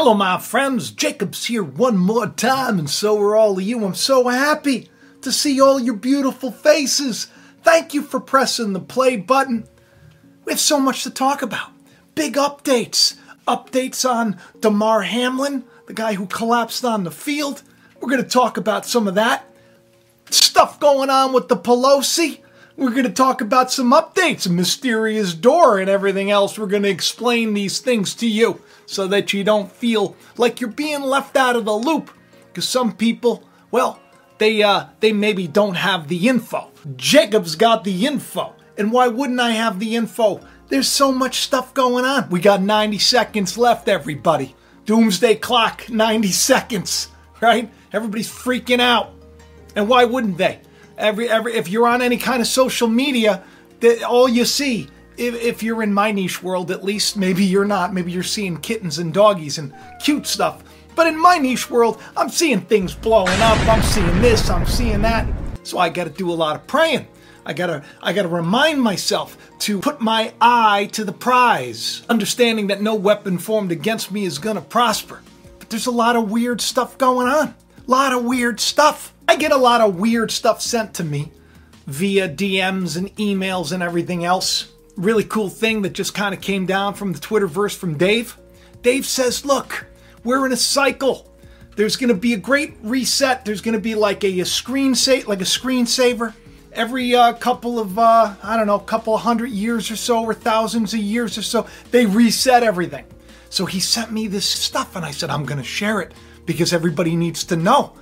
Hello, my friends. Jacob's here one more time, and so are all of you. I'm so happy to see all your beautiful faces. Thank you for pressing the play button. We have so much to talk about. Big updates. Updates on Damar Hamlin, the guy who collapsed on the field. We're going to talk about some of that. Stuff going on with the Pelosi. We're going to talk about some updates, a mysterious door, and everything else. We're going to explain these things to you so that you don't feel like you're being left out of the loop. Because some people, well, they maybe don't have the info. Jacob's got the info. And why wouldn't I have the info? There's so much stuff going on. We got 90 seconds left, everybody. Doomsday clock, 90 seconds, right? Everybody's freaking out. And why wouldn't they? If you're on any kind of social media, all you see, if you're in my niche world at least, maybe you're not, maybe you're seeing kittens and doggies and cute stuff. But in my niche world, I'm seeing things blowing up, I'm seeing this, I'm seeing that. So I got to do a lot of praying. I gotta remind myself to put my eye to the prize, understanding that no weapon formed against me is gonna prosper. But there's a lot of weird stuff going on. A lot of weird stuff. I get a lot of weird stuff sent to me via DMs and emails and everything else. Really cool thing that just kind of came down from the Twitterverse from Dave. Dave says, look, we're in a cycle. There's going to be a great reset. There's going to be like a screensaver. Every couple of, couple of 100 years or so, or thousands of years or so, they reset everything. So he sent me this stuff and I said, I'm going to share it because everybody needs to know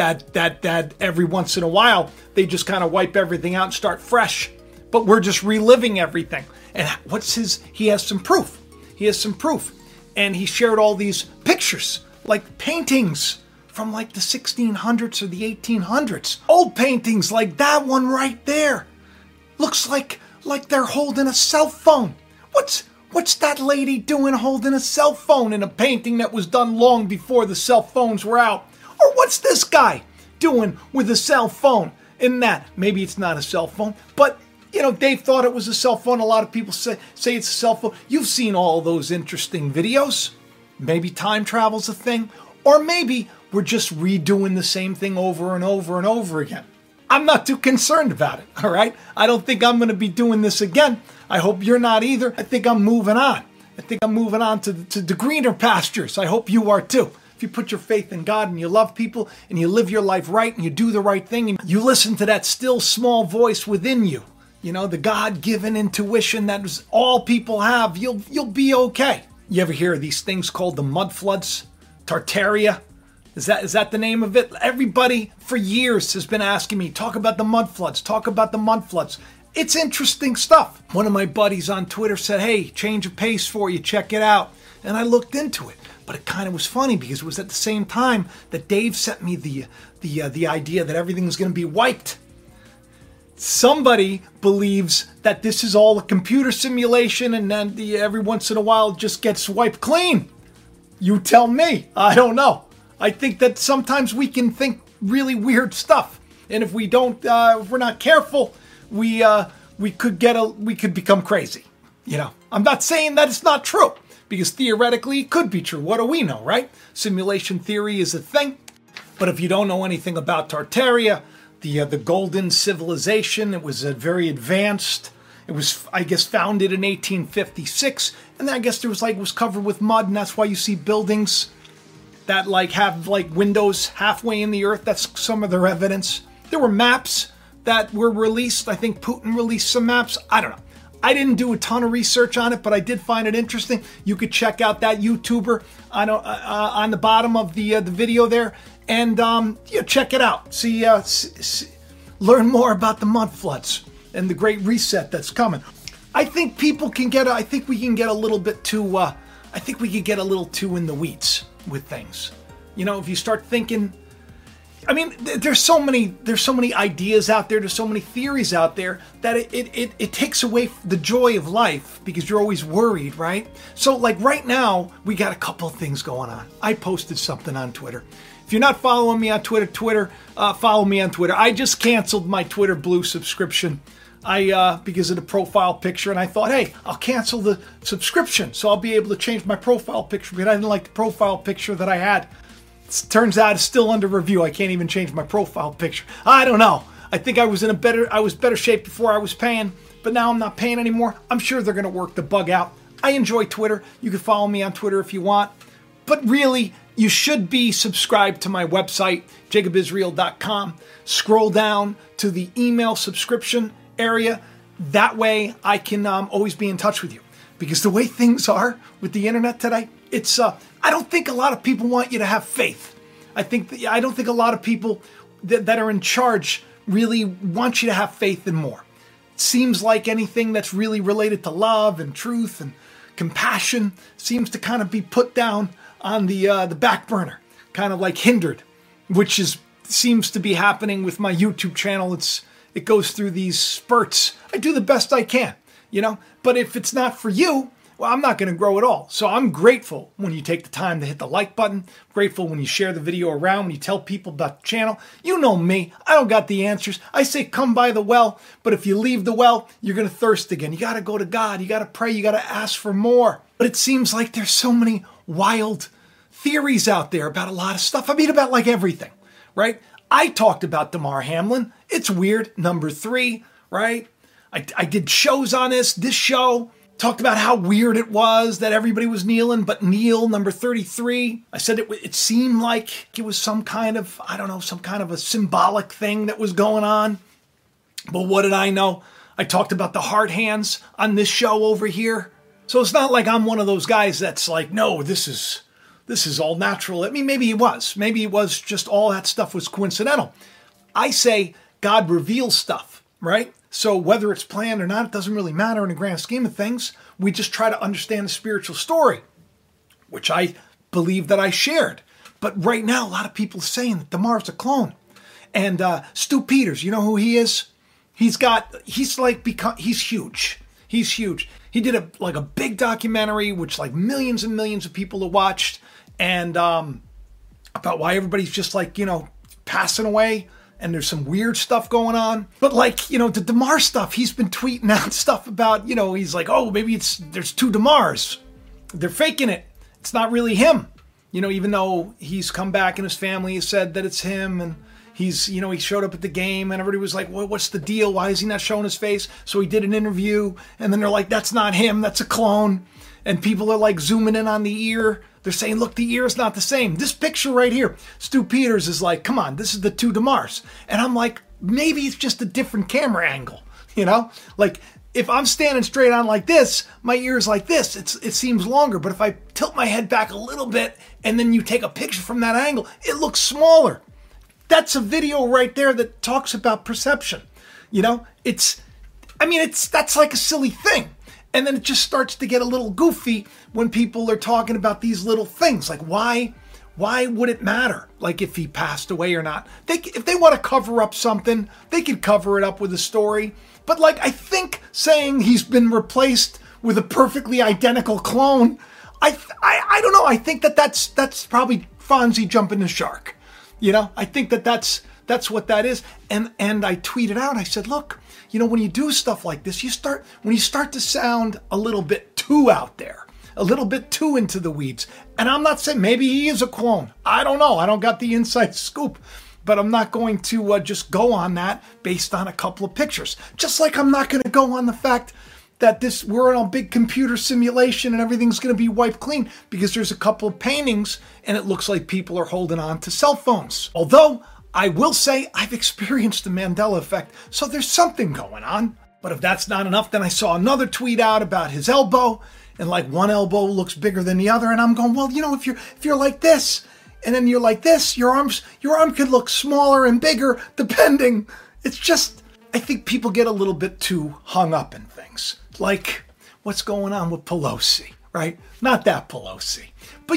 that every once in a while, they just kind of wipe everything out and start fresh. But we're just reliving everything. And he has some proof. He has some proof. And he shared all these pictures, like paintings from like the 1600s or the 1800s. Old paintings like that one right there. Looks like they're holding a cell phone. What's that lady doing holding a cell phone in a painting that was done long before the cell phones were out? Or what's this guy doing with a cell phone in that? Maybe it's not a cell phone, but Dave thought it was a cell phone. A lot of people say it's a cell phone. You've seen all those interesting videos. Maybe time travel's a thing, or maybe we're just redoing the same thing over and over and over again. I'm not too concerned about it, all right? I don't think I'm going to be doing this again. I hope you're not either. I think I'm moving on. I think I'm moving on to the greener pastures. I hope you are too. If you put your faith in God and you love people and you live your life right and you do the right thing and you listen to that still small voice within you, the God-given intuition that is all people have, you'll be okay. You ever hear of these things called the mud floods? Tartaria? Is that the name of it? Everybody for years has been asking me, talk about the mud floods, talk about the mud floods. It's interesting stuff. One of my buddies on Twitter said, hey, change of pace for you, check it out. And I looked into it. But it kind of was funny because it was at the same time that Dave sent me the idea that everything was going to be wiped. Somebody believes that this is all a computer simulation and then every once in a while it just gets wiped clean. You tell me. I don't know. I think that sometimes we can think really weird stuff. And if we don't, if we're not careful, we could become crazy. I'm not saying that it's not true. Because theoretically, it could be true. What do we know, right? Simulation theory is a thing. But if you don't know anything about Tartaria, the Golden Civilization, it was very advanced. It was, I guess, founded in 1856. And then I guess it was covered with mud. And that's why you see buildings that have windows halfway in the earth. That's some of their evidence. There were maps that were released. I think Putin released some maps. I don't know. I didn't do a ton of research on it, but I did find it interesting. You could check out that YouTuber on the bottom of the video there, and check it out. See, learn more about the mud floods and the Great Reset that's coming. I think people can get. I think we can get a little bit too. I think we could get a little too in the weeds with things. If you start thinking. I mean, there's so many ideas out there, there's so many theories out there that it takes away the joy of life because you're always worried, right? So right now, we got a couple of things going on. I posted something on Twitter. If you're not following me on Twitter, follow me on Twitter. I just canceled my Twitter Blue subscription. because of the profile picture, and I thought, hey, I'll cancel the subscription so I'll be able to change my profile picture, but I didn't like the profile picture that I had. It turns out it's still under review. I can't even change my profile picture. I don't know. I think I was better shape before I was paying, but now I'm not paying anymore. I'm sure they're going to work the bug out. I enjoy Twitter. You can follow me on Twitter if you want, but really, you should be subscribed to my website, jacobisrael.com. Scroll down to the email subscription area. That way I can always be in touch with you. Because the way things are with the internet today, it's I don't think a lot of people want you to have faith. I don't think a lot of people that are in charge really want you to have faith in more. It seems like anything that's really related to love and truth and compassion seems to kind of be put down on the back burner, kind of like hindered, which seems to be happening with my YouTube channel. It goes through these spurts. I do the best I can, but if it's not for you, well, I'm not going to grow at all. So I'm grateful when you take the time to hit the like button, grateful when you share the video around, when you tell people about the channel. You know me, I don't got the answers. I say come by the well, but if you leave the well, you're going to thirst again. You got to go to God, you got to pray, you got to ask for more. But it seems like there's so many wild theories out there about a lot of stuff. I mean, about like everything, right? I talked about Damar Hamlin. It's weird. Number 3, right? I did shows on this show. Talked about how weird it was that everybody was kneeling, but Neil, number 33. I said it seemed like it was some kind of a symbolic thing that was going on. But what did I know? I talked about the heart hands on this show over here. So it's not like I'm one of those guys that's like, no, this is all natural. I mean, maybe it was. Maybe it was just all that stuff was coincidental. I say God reveals stuff, right? So whether it's planned or not, it doesn't really matter in the grand scheme of things. We just try to understand the spiritual story, which I believe that I shared. But right now, a lot of people are saying that Damar's a clone. And Stu Peters, you know who he is? He's huge. He's huge. He did a big documentary, which like millions and millions of people have watched, and about why everybody's just like, passing away. And there's some weird stuff going on. But the Damar stuff, he's been tweeting out stuff about, he's like, oh, maybe there's 2 Damars. They're faking it. It's not really him. Even though he's come back and his family has said that it's him. And he showed up at the game and everybody was like, well, what's the deal? Why is he not showing his face? So he did an interview and then they're like, that's not him. That's a clone. And people are like zooming in on the ear. They're saying, look, the ear is not the same. This picture right here, Stu Peters is like, come on, this is the 2 Damars. And I'm like, maybe it's just a different camera angle, Like, if I'm standing straight on like this, my ear is like this. It seems longer. But if I tilt my head back a little bit and then you take a picture from that angle, it looks smaller. That's a video right there that talks about perception. That's like a silly thing. And then it just starts to get a little goofy when people are talking about these little things. Like, why would it matter? Like, if he passed away or not? If they want to cover up something, they could cover it up with a story. But I think saying he's been replaced with a perfectly identical clone, I don't know. I think that's probably Fonzie jumping the shark. I think that's what that is. And I tweeted out, I said, look, when you do stuff like this, when you start to sound a little bit too out there, a little bit too into the weeds. And I'm not saying maybe he is a clone. I don't know. I don't got the inside scoop, but I'm not going to just go on that based on a couple of pictures. Just like I'm not going to go on the fact that we're in a big computer simulation and everything's going to be wiped clean because there's a couple of paintings and it looks like people are holding on to cell phones. Although I will say I've experienced the Mandela effect, so there's something going on. But if that's not enough, then I saw another tweet out about his elbow, and one elbow looks bigger than the other, and I'm going, well, if you're like this, and then you're like this, your arm could look smaller and bigger, depending. It's just, I think people get a little bit too hung up in things. Like what's going on with Pelosi, right? Not that Pelosi, but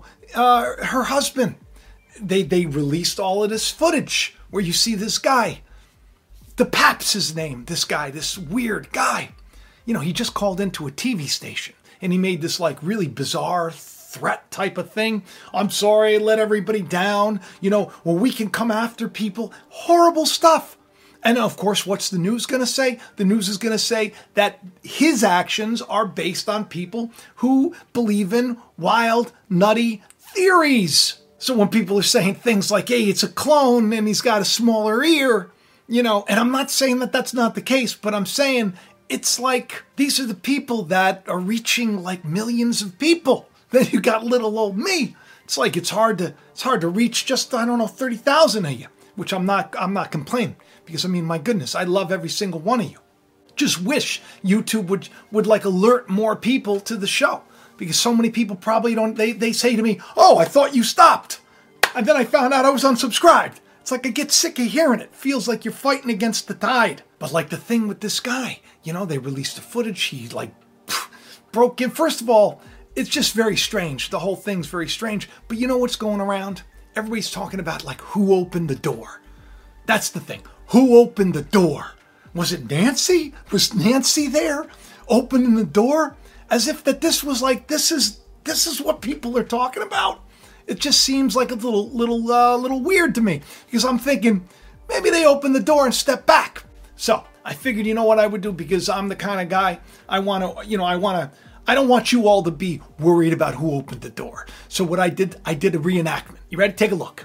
her husband. They released all of this footage where you see this guy. The Pap's his name, this guy, this weird guy. He just called into a TV station and he made this really bizarre threat type of thing. I'm sorry, I let everybody down. We can come after people. Horrible stuff. And of course, what's the news going to say? The news is going to say that his actions are based on people who believe in wild, nutty theories. So when people are saying things like, hey, it's a clone and he's got a smaller ear, and I'm not saying that that's not the case, but I'm saying it's like these are the people that are reaching like millions of people. Then you got little old me. It's like it's hard to reach just, 30,000 of you, which I'm not complaining. Because, my goodness, I love every single one of you. Just wish YouTube would like alert more people to the show. Because so many people probably don't, they say to me, oh, I thought you stopped. And then I found out I was unsubscribed. It's like I get sick of hearing it. Feels like you're fighting against the tide. But like the thing with this guy, they released the footage. He broke in. First of all, it's just very strange. The whole thing's very strange. But you know what's going around? Everybody's talking about like who opened the door. That's the thing. Who opened the door? Was it Nancy? Was Nancy there opening the door? As if that this was like, this is what people are talking about. It just seems like a little weird to me because I'm thinking maybe they opened the door and stepped back. So I figured, you know what I would do, because I'm the kind of guy I don't want you all to be worried about who opened the door. So what I did a reenactment. You ready? Take a look.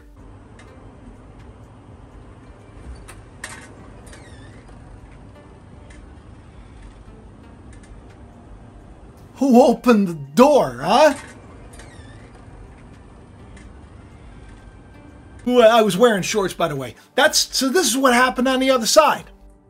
Who opened the door, huh? Well, I was wearing shorts, by the way. So this is what happened on the other side.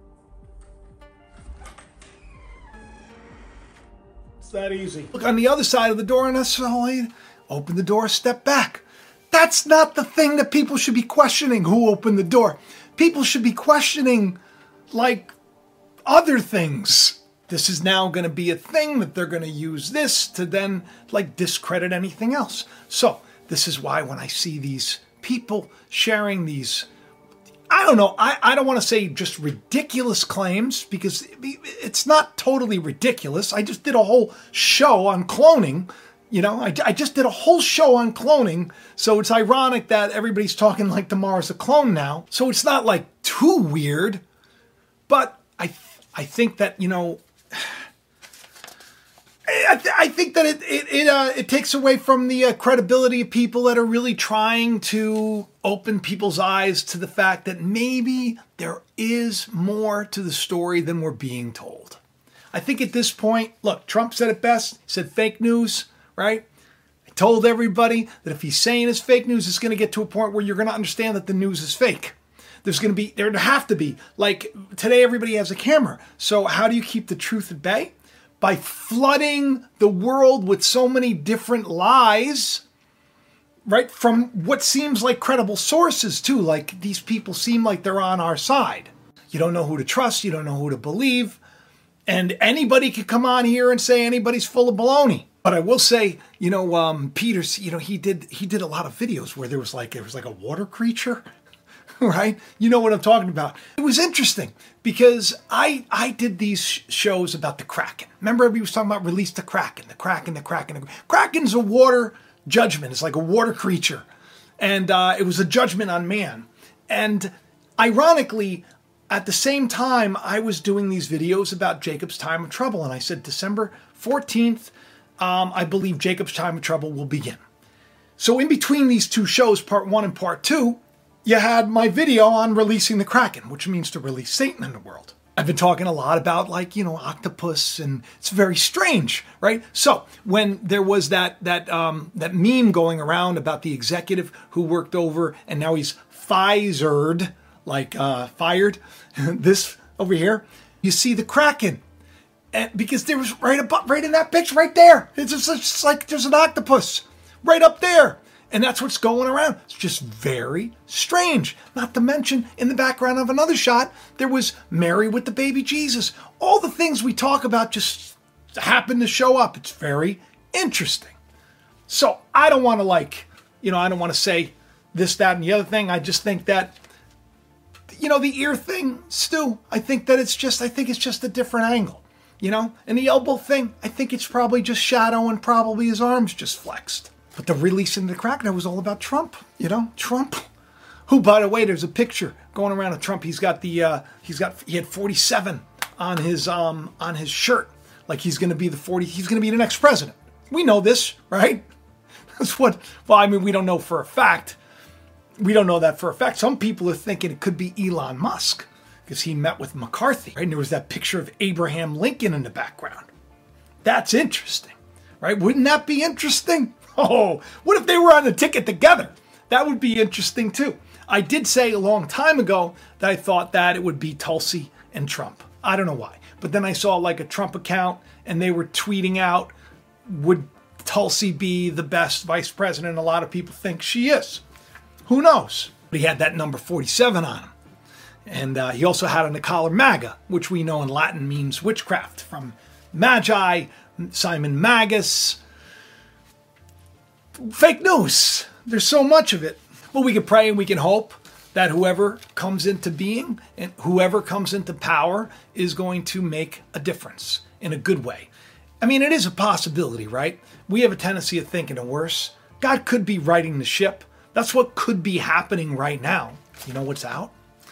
It's that easy. Look on the other side of the door, and that's all. Open the door, step back. That's not the thing that people should be questioning, who opened the door. People should be questioning, like, other things. This is now going to be a thing that they're going to use this to then, like, discredit anything else. So this is why when I see these people sharing these, I don't know, I don't want to say just ridiculous claims, because it's not totally ridiculous. I just did a whole show on cloning. I just did a whole show on cloning. So it's ironic that everybody's talking like tomorrow's a clone now. So it's not like too weird. But I think that, I think that it takes away from the credibility of people that are really trying to open people's eyes to the fact that maybe there is more to the story than we're being told. I think at this point, look, Trump said it best. He said fake news, right? I told everybody that if he's saying it's fake news, it's going to get to a point where you're going to understand that the news is fake. There'd have to be, like today everybody has a camera. So how do you keep the truth at bay? By flooding the world with so many different lies, right? From what seems like credible sources too. Like these people seem like they're on our side. You don't know who to trust. You don't know who to believe. And anybody could come on here and say anybody's full of baloney. But I will say, Peters, he did a lot of videos where there was like a water creature. Right? You know what I'm talking about. It was interesting because I did these shows about the Kraken. Remember everybody was talking about release the Kraken, the Kraken, the Kraken. The Kraken's a water judgment. It's like a water creature. And it was a judgment on man. And ironically, at the same time, I was doing these videos about Jacob's Time of Trouble. And I said December 14th, I believe Jacob's Time of Trouble will begin. So in between these two shows, part 1 and part 2, you had my video on releasing the Kraken, which means to release Satan in the world. I've been talking a lot about octopus, and it's very strange, right? So when there was that meme going around about the executive who worked over, and now he's Pfizered, fired, this over here, you see the Kraken. And because there was right in that picture right there. It's just like there's an octopus right up there. And that's what's going around. It's just very strange. Not to mention, in the background of another shot, there was Mary with the baby Jesus. All the things we talk about just happen to show up. It's very interesting. So I don't want to I don't want to say this, that, and the other thing. I just think that, the ear thing, Stu, I think it's just a different angle. And the elbow thing, I think it's probably just shadow and probably his arms just flexed. But the releasing the Kraken was all about Trump. Trump Who, by the way, there's a picture going around of Trump. He had 47 on his shirt, like he's going to be the next president. We know this, right? That's what. Well, I mean, we don't know for a fact. We don't know that for a fact. Some people are thinking it could be Elon Musk because he met with McCarthy, right? And there was that picture of Abraham Lincoln in the background. That's interesting, right? Wouldn't that be interesting? Oh, what if they were on the ticket together? That would be interesting too. I did say a long time ago that I thought that it would be Tulsi and Trump. I don't know why. But then I saw like a Trump account and they were tweeting out, would Tulsi be the best vice president? A lot of people think she is. Who knows? But he had that number 47 on him. And he also had on the collar MAGA, which we know in Latin means witchcraft, from Magi, Simon Magus. Fake news. There's so much of it. But we can pray and we can hope that whoever comes into being and whoever comes into power is going to make a difference in a good way. I mean, it is a possibility, right? We have a tendency of thinking the worst. God could be righting the ship. That's what could be happening right now. You know what's out?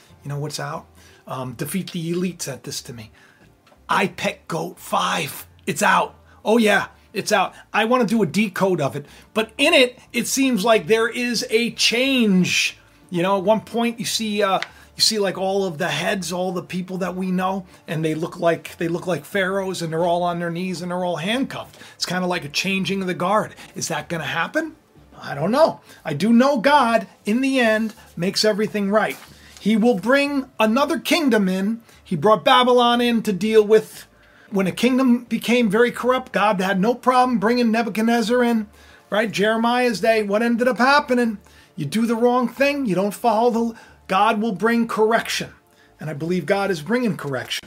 Defeat the Elite sent this to me. iPet Goat 5. It's out. Oh yeah, it's out. I want to do a decode of it. But in it, it seems like there is a change. You know, at one point you see like all of the heads, all the people that we know, and they look like pharaohs, and they're all on their knees and they're all handcuffed. It's kind of like a changing of the guard. Is that going to happen? I don't know. I do know God, in the end, makes everything right. He will bring another kingdom in. He brought Babylon in to deal with when a kingdom became very corrupt. God had no problem bringing Nebuchadnezzar in, right? Jeremiah's day. What ended up happening? You do the wrong thing. You don't follow God will bring correction. And I believe God is bringing correction.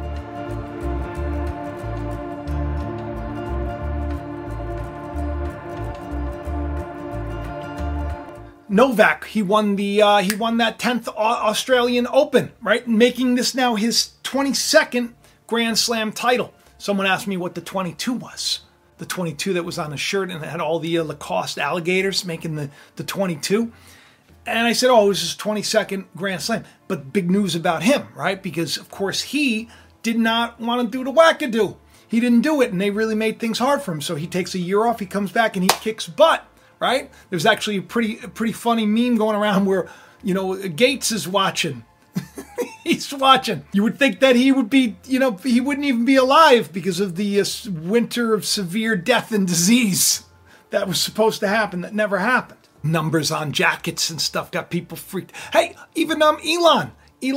Novak, he won that 10th Australian Open, right? Making this now his 22nd Grand Slam title. Someone asked me what the 22 was. The 22 that was on his shirt and it had all the Lacoste alligators making the 22. And I said, oh, it was his 22nd Grand Slam. But big news about him, right? Because, of course, he did not want to do the wackadoo. He didn't do it, and they really made things hard for him. So he takes a year off, he comes back, and he kicks butt. Right? There's actually a pretty funny meme going around where, Gates is watching. He's watching. You would think that he would be, he wouldn't even be alive because of the winter of severe death and disease that was supposed to happen that never happened. Numbers on jackets and stuff got people freaked. Hey, even Elon.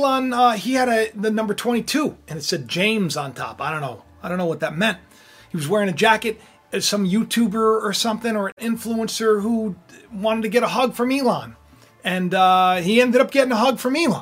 He had the number 22 and it said James on top. I don't know what that meant. He was wearing a jacket. Some YouTuber or something or an influencer who wanted to get a hug from Elon. And he ended up getting a hug from Elon.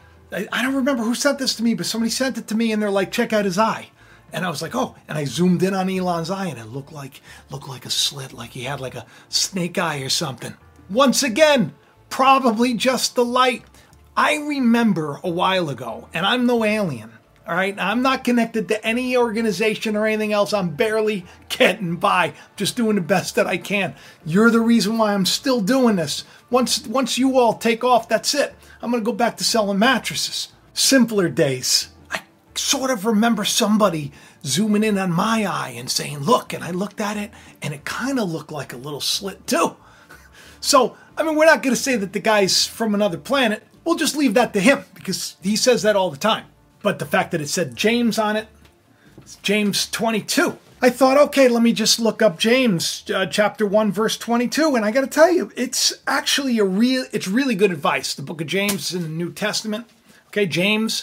I don't remember who sent this to me, but somebody sent it to me and they're like, check out his eye. And I was like, oh, and I zoomed in on Elon's eye and it looked like a slit, like he had like a snake eye or something. Once again, probably just the light. I remember a while ago, and I'm no alien. All right, I'm not connected to any organization or anything else. I'm barely getting by, just doing the best that I can. You're the reason why I'm still doing this. Once you all take off, that's it. I'm going to go back to selling mattresses. Simpler days. I sort of remember somebody zooming in on my eye and saying, look, and I looked at it, and it kind of looked like a little slit too. So, we're not going to say that the guy's from another planet. We'll just leave that to him because he says that all the time. But the fact that it said James on it, it's James 22. I thought, okay, let me just look up James chapter 1, verse 22. And I got to tell you, it's actually it's really good advice. The book of James in the New Testament. Okay, James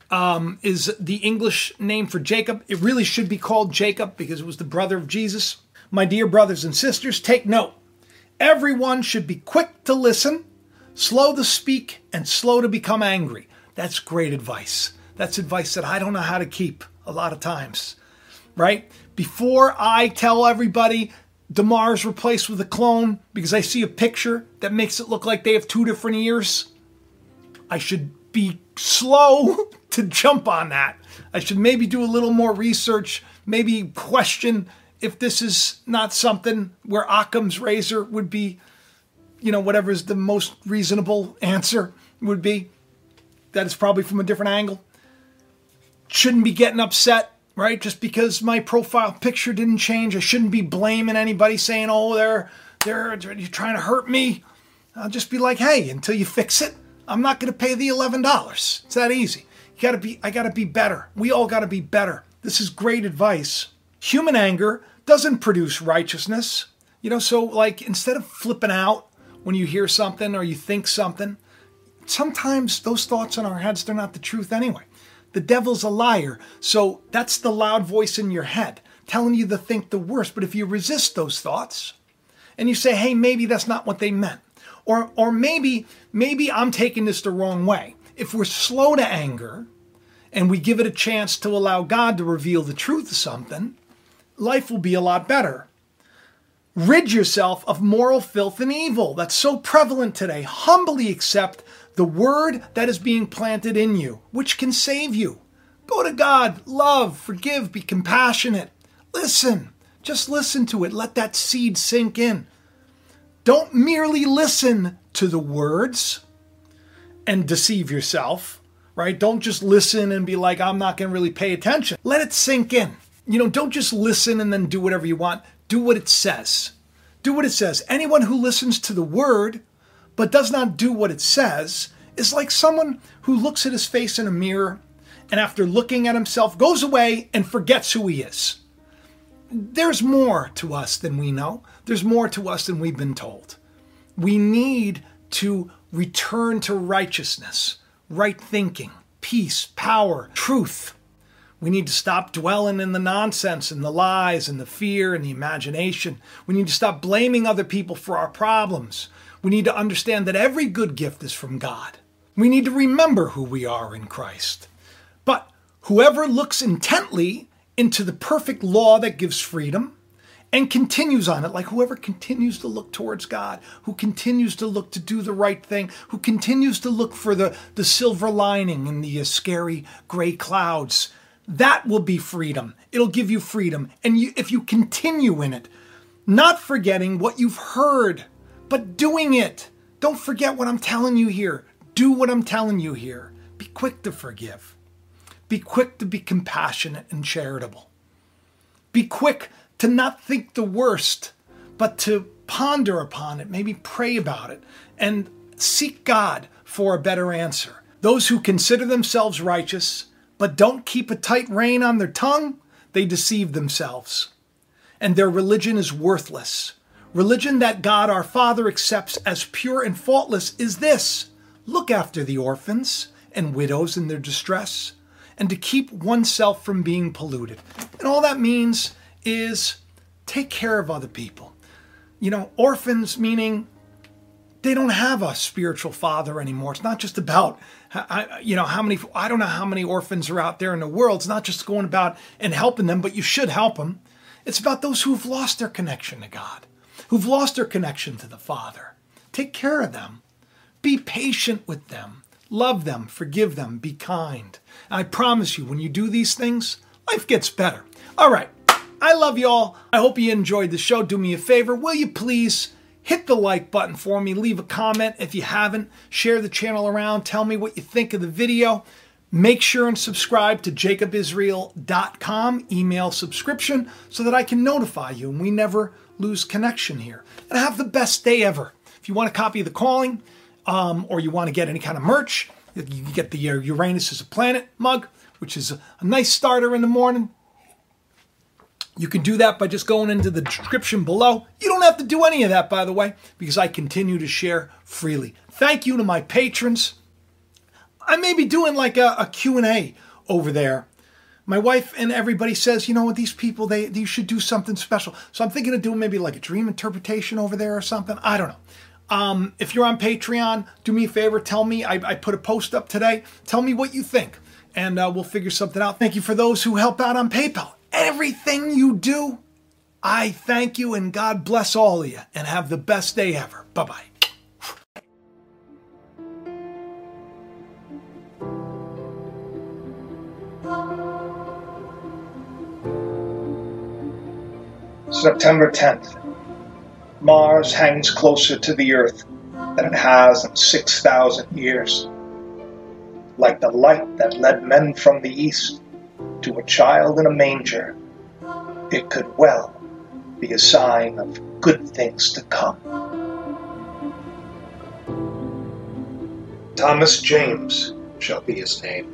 is the English name for Jacob. It really should be called Jacob because it was the brother of Jesus. My dear brothers and sisters, take note. Everyone should be quick to listen, slow to speak, and slow to become angry. That's great advice. That's advice that I don't know how to keep a lot of times, right? Before I tell everybody DeMar's replaced with a clone because I see a picture that makes it look like they have 2 different ears, I should be slow to jump on that. I should maybe do a little more research, maybe question if this is not something where Occam's razor would be, whatever is the most reasonable answer would be. That is probably from a different angle. Shouldn't be getting upset, right? Just because my profile picture didn't change. I shouldn't be blaming anybody saying, oh, they're trying to hurt me. I'll just be like, hey, until you fix it, I'm not going to pay the $11. It's that easy. I got to be better. We all got to be better. This is great advice. Human anger doesn't produce righteousness. So like instead of flipping out when you hear something or you think something, sometimes those thoughts in our heads, they're not the truth anyway. The devil's a liar. So that's the loud voice in your head telling you to think the worst. But if you resist those thoughts and you say, hey, maybe that's not what they meant. Or maybe I'm taking this the wrong way. If we're slow to anger and we give it a chance to allow God to reveal the truth of something, life will be a lot better. Rid yourself of moral filth and evil that's so prevalent today. Humbly accept the word that is being planted in you, which can save you. Go to God, love, forgive, be compassionate. Listen, just listen to it. Let that seed sink in. Don't merely listen to the words and deceive yourself, right? Don't just listen and be like, I'm not going to really pay attention. Let it sink in. Don't just listen and then do whatever you want. Do what it says. Do what it says. Anyone who listens to the word but does not do what it says is like someone who looks at his face in a mirror and after looking at himself goes away and forgets who he is. There's more to us than we know. There's more to us than we've been told. We need to return to righteousness, right thinking, peace, power, truth. We need to stop dwelling in the nonsense and the lies and the fear and the imagination. We need to stop blaming other people for our problems. We need to understand that every good gift is from God. We need to remember who we are in Christ. But whoever looks intently into the perfect law that gives freedom and continues on it, like whoever continues to look towards God, who continues to look to do the right thing, who continues to look for the silver lining in the scary gray clouds, that will be freedom. It'll give you freedom. And if you continue in it, not forgetting what you've heard, but doing it. Don't forget what I'm telling you here. Do what I'm telling you here. Be quick to forgive. Be quick to be compassionate and charitable. Be quick to not think the worst, but to ponder upon it, maybe pray about it, and seek God for a better answer. Those who consider themselves righteous, but don't keep a tight rein on their tongue, they deceive themselves. And their religion is worthless. Religion that God our Father accepts as pure and faultless is this: look after the orphans and widows in their distress, and to keep oneself from being polluted. And all that means is take care of other people. Orphans meaning they don't have a spiritual father anymore. It's not just about, I don't know how many orphans are out there in the world. It's not just going about and helping them, but you should help them. It's about those who've lost their connection to God, who've lost their connection to the Father. Take care of them. Be patient with them. Love them. Forgive them. Be kind. And I promise you, when you do these things, life gets better. All right. I love you all. I hope you enjoyed the show. Do me a favor. Will you please hit the like button for me? Leave a comment if you haven't. Share the channel around. Tell me what you think of the video. Make sure and subscribe to jacobisrael.com email subscription so that I can notify you and we never lose connection here. And have the best day ever. If you want a copy of The Calling, or you want to get any kind of merch, you can get the Uranus is a Planet mug, which is a nice starter in the morning. You can do that by just going into the description below. You don't have to do any of that, by the way, because I continue to share freely. Thank you to my patrons. I may be doing like a Q&A over there. My wife and everybody says, these people, they should do something special. So I'm thinking of doing maybe like a dream interpretation over there or something. I don't know. If you're on Patreon, do me a favor. Tell me, I put a post up today. Tell me what you think, and we'll figure something out. Thank you for those who help out on PayPal. Everything you do, I thank you, and God bless all of you, and have the best day ever. Bye-bye. September 10th. Mars hangs closer to the Earth than it has in 6,000 years. Like the light that led men from the east to a child in a manger, it could well be a sign of good things to come. Thomas James shall be his name.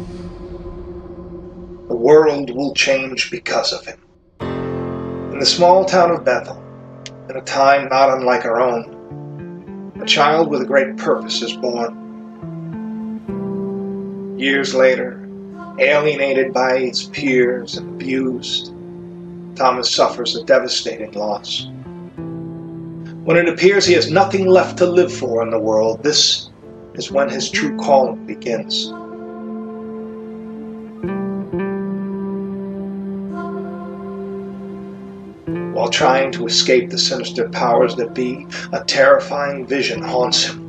The world will change because of him. In the small town of Bethel, in a time not unlike our own, a child with a great purpose is born. Years later, alienated by his peers and abused, Thomas suffers a devastating loss. When it appears he has nothing left to live for in the world, this is when his true calling begins. While trying to escape the sinister powers that be, a terrifying vision haunts him.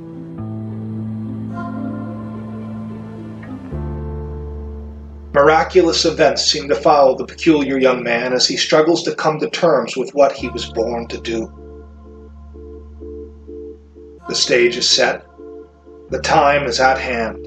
Miraculous events seem to follow the peculiar young man as he struggles to come to terms with what he was born to do. The stage is set. The time is at hand.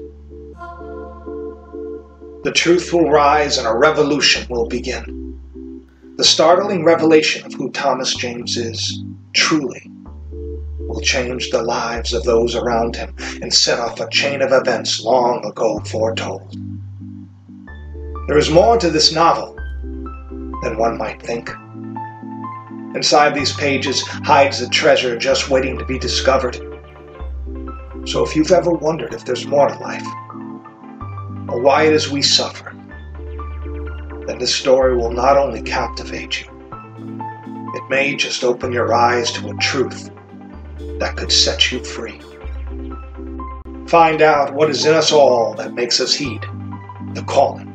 The truth will rise and a revolution will begin. The startling revelation of who Thomas James is, truly, will change the lives of those around him and set off a chain of events long ago foretold. There is more to this novel than one might think. Inside these pages hides a treasure just waiting to be discovered. So if you've ever wondered if there's more to life, or why it is we suffer, then this story will not only captivate you, it may just open your eyes to a truth that could set you free. Find out what is in us all that makes us heed the calling